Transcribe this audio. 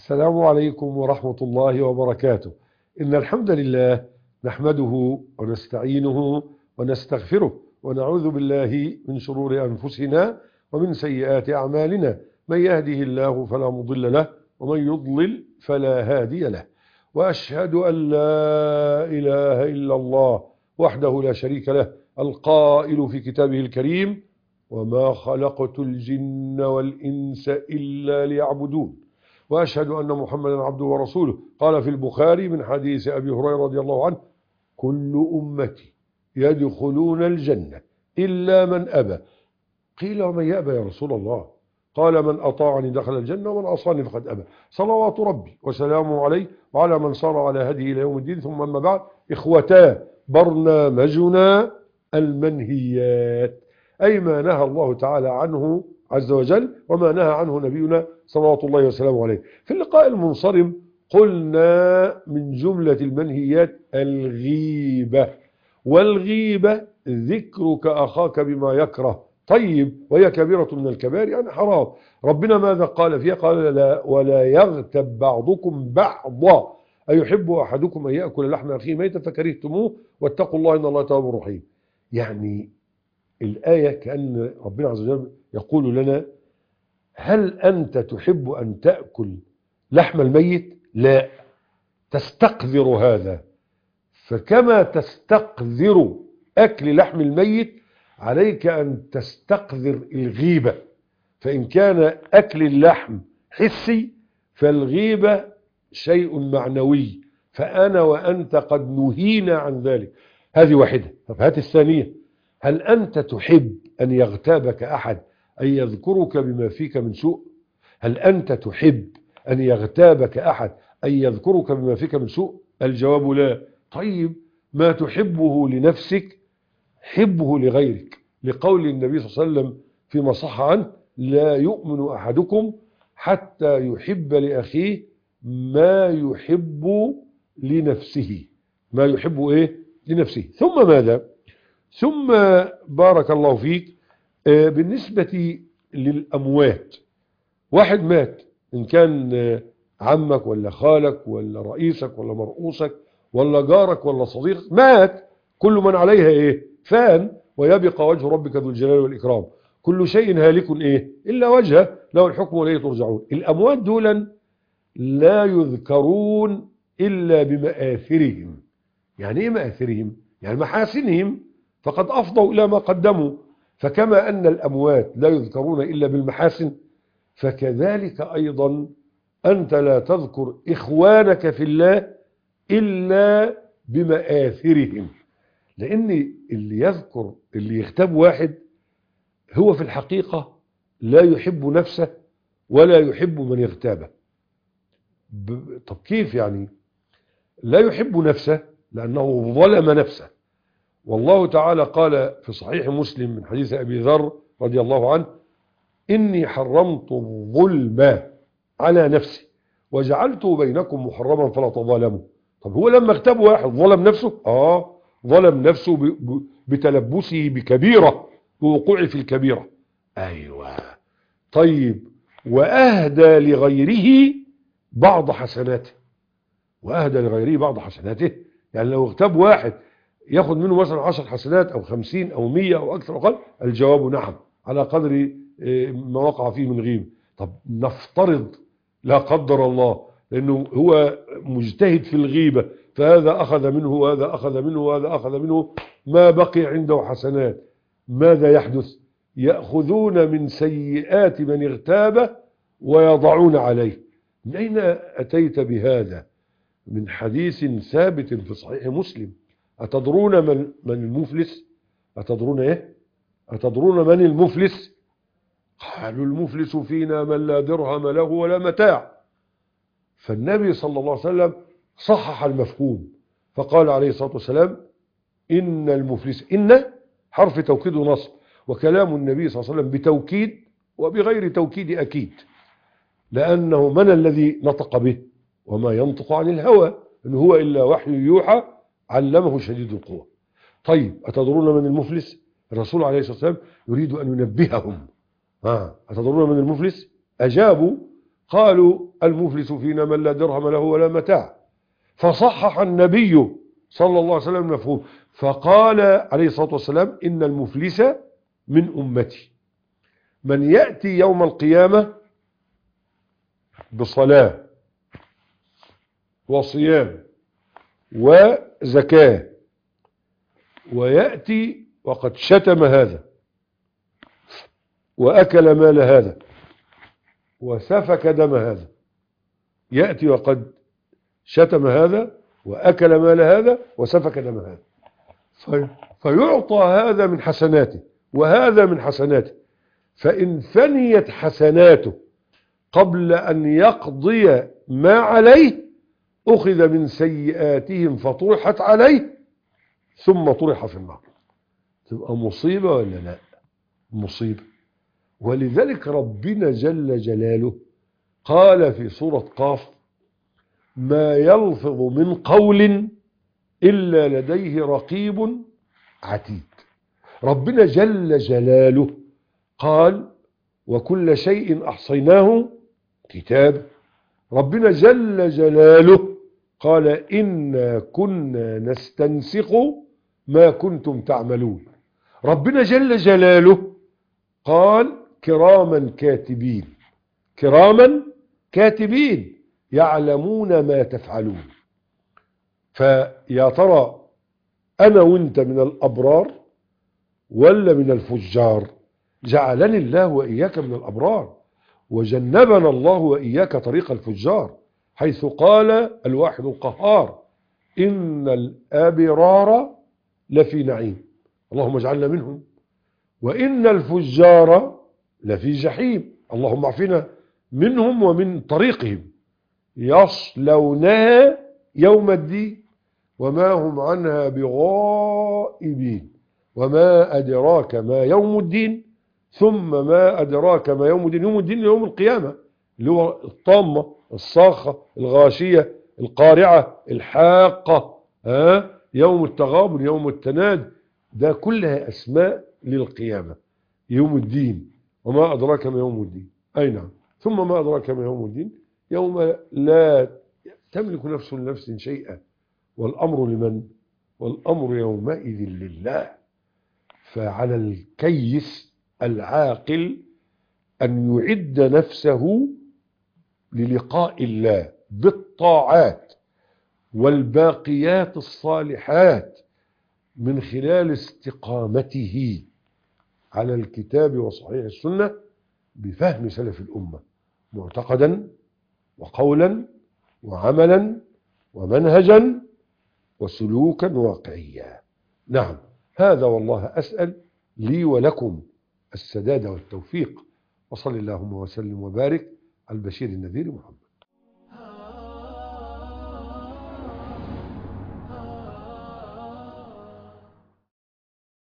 السلام عليكم ورحمة الله وبركاته. إن الحمد لله نحمده ونستعينه ونستغفره ونعوذ بالله من شرور أنفسنا ومن سيئات أعمالنا. من يهده الله فلا مضل له ومن يضلل فلا هادي له. وأشهد أن لا إله إلا الله وحده لا شريك له القائل في كتابه الكريم: وما خلقت الجن والإنس إلا ليعبدون. وأشهد أن محمدا عبده ورسوله. قال في البخاري من حديث أبي هريرة رضي الله عنه: كل أمتي يدخلون الجنة إلا من أبى. قيل: ومن يأبى يا رسول الله؟ قال: من أطاعني دخل الجنة ومن عصاني فقد أبى. صلوات ربي وسلامه عليه وعلى من صار على هديه إلى يوم الدين. ثم أما بعد، إخوتا، برنامجنا المنهيات، أي ما نهى الله تعالى عنه عز وجل وما نهى عنه نبينا صلوات الله وسلامه عليه. في اللقاء المنصرم قلنا من جملة المنهيات الغيبة، والغيبة ذكرك أخاك بما يكره. طيب، وهي كبيرة من الكبائر، يعني حرام. ربنا ماذا قال فيها؟ قال: لا ولا يغتب بعضكم بعضا أيحب أحدكم أن يأكل لحم أخيه ميتا فكرهتموه واتقوا الله إن الله تواب رحيم. يعني الآية كأن ربنا عز وجل يقول لنا: هل أنت تحب أن تأكل لحم الميت؟ لا، تستقذر هذا. فكما تستقذر أكل لحم الميت، عليك أن تستقذر الغيبة. فإن كان أكل اللحم حسي، فالغيبة شيء معنوي، فأنا وأنت قد نهينا عن ذلك. هذه واحدة. طب هات الثانية: هل أنت تحب أن يغتابك أحد، أن يذكرك بما فيك من سوء؟ هل أنت تحب أن يغتابك أحد، أن يذكرك بما فيك من سوء؟ الجواب لا. طيب، ما تحبه لنفسك حبه لغيرك، لقول النبي صلى الله عليه وسلم فيما صح عنه: لا يؤمن أحدكم حتى يحب لأخيه ما يحب لنفسه. ما يحب إيه؟ لنفسه. ثم ماذا؟ ثم بارك الله فيك، بالنسبة للأموات، واحد مات، إن كان عمك ولا خالك ولا رئيسك ولا مرؤوسك ولا جارك ولا صديقك، مات. كل من عليها إيه؟ فان، ويبقى وجه ربك ذو الجلال والإكرام. كل شيء هالك إيه؟ إلا وجهه، له الحكم وإليه ترجعون. الأموات دولا لا يذكرون إلا بمآثرهم. يعني إيه مآثرهم؟ يعني محاسنهم، فقد أفضوا إلى ما قدموا. فكما أن الأموات لا يذكرون إلا بالمحاسن، فكذلك أيضا أنت لا تذكر إخوانك في الله إلا بمآثرهم. لأن اللي يغتاب واحد هو في الحقيقة لا يحب نفسه ولا يحب من يغتابه. طب كيف يعني لا يحب نفسه؟ لأنه ظلم نفسه. والله تعالى قال في صحيح مسلم من حديث أبي ذر رضي الله عنه: إني حرمت الظلم على نفسي وجعلته بينكم محرما فلا تظالموا. طب هو لما اغتاب واحد ظلم نفسه؟ ظلم نفسه بتلبسه بكبيرة، بوقوعه في الكبيرة. أيوة. طيب، وأهدى لغيره بعض حسناته. وأهدى لغيره بعض حسناته، يعني لو اغتاب واحد ياخد منه مثلا 10 حسنات أو 50 أو 100 أو أكثر أو أقل، الجواب نعم، على قدر ما وقع فيه من غيب. طب نفترض لا قدر الله، لأنه هو مجتهد في الغيبة، فهذا أخذ منه وهذا أخذ منه وهذا أخذ منه، ما بقي عنده حسنات. ماذا يحدث؟ يأخذون من سيئات من اغتابه ويضعون عليه. من أين أتيت بهذا؟ من حديث ثابت في صحيح مسلم. أتدرون من المفلس؟ أتدرون إيه؟ أتدرون من المفلس؟ قالوا: المفلس فينا من لا درهم له ولا متاع. فالنبي صلى الله عليه وسلم صحح المفهوم، فقال عليه الصلاة والسلام: إن المفلس، إن حرف توكيد ونصب، وكلام النبي صلى الله عليه وسلم بتوكيد وبغير توكيد أكيد، لأنه من الذي نطق به؟ وما ينطق عن الهوى، إن هو إلا وحي يوحى علمه شديد القوى. طيب، أتدرون من المفلس؟ الرسول عليه الصلاة والسلام يريد أن ينبههم. أتدرون من المفلس؟ أجابوا قالوا: المفلس فينا من لا درهم له ولا متاع. فصحح النبي صلى الله عليه وسلم المفهوم، فقال عليه الصلاة والسلام إن المفلس من أمتي من يأتي يوم القيامة بصلاة وصيام وزكاة، ويأتي وقد شتم هذا وأكل مال هذا وسفك دم هذا، يأتي وقد شتم هذا وأكل مال هذا وسفك دم هذا، فيعطى هذا من حسناته وهذا من حسناته، فإن فنيت حسناته قبل أن يقضي ما عليه أخذ من سيئاتهم فطرحت عليه ثم طرح في النار. تبقى مصيبة ولا لا؟ مصيبة. ولذلك ربنا جل جلاله قال في سورة قاف ما يلفظ من قول إلا لديه رقيب عتيد. ربنا جل جلاله قال وكل شيء أحصيناه كتاب. ربنا جل جلاله قال إنا كنا نستنسخ ما كنتم تعملون. ربنا جل جلاله قال كراما كاتبين، كراما كاتبين يعلمون ما تفعلون. فيا ترى أنا وانت من الأبرار ولا من الفجار؟ جعلني الله وإياك من الأبرار، وجنبنا الله وإياك طريق الفجار، حيث قال الواحد القهار إن الأبرار لفي نعيم، اللهم اجعلنا منهم، وإن الفجار لفي جحيم، اللهم اعفنا منهم ومن طريقهم، يصلونها يوم الدين وما هم عنها بغائبين. وما أدراك ما يوم الدين، ثم ما أدراك ما يوم الدين. يوم الدين يوم القيامة، اللي هو الطامة الصاخة الغاشية القارعة الحاقة، يوم التغابن يوم التناد، ده كلها أسماء للقيامة. يوم الدين وما أدراك ما يوم الدين، أي نعم، ثم ما أدراك ما يوم الدين يوم لا تملك نفس لنفس شيئا والأمر لمن؟ والأمر يومئذ لله. فعلى الكيس العاقل أن يعد نفسه للقاء الله بالطاعات والباقيات الصالحات من خلال استقامته على الكتاب وصحيح السنة بفهم سلف الأمة معتقدا وقولا وعملا ومنهجا وسلوكا واقعيا. نعم، هذا والله أسأل لي ولكم السداد والتوفيق، وصل اللهم وسلم وبارك على البشير النذير محمد.